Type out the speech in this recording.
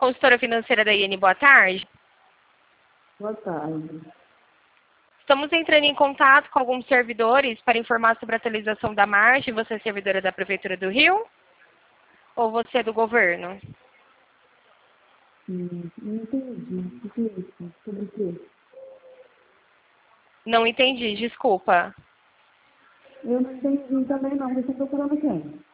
consultora financeira da IN, boa tarde. Boa tarde. Estamos entrando em contato com alguns servidores para informar sobre a atualização da margem. Você é servidora da Prefeitura do Rio? Ou você é do governo? Não entendi. O que é isso? Sobre o quê? Não entendi, desculpa. Eu não entendi também não. Você está procurando quem?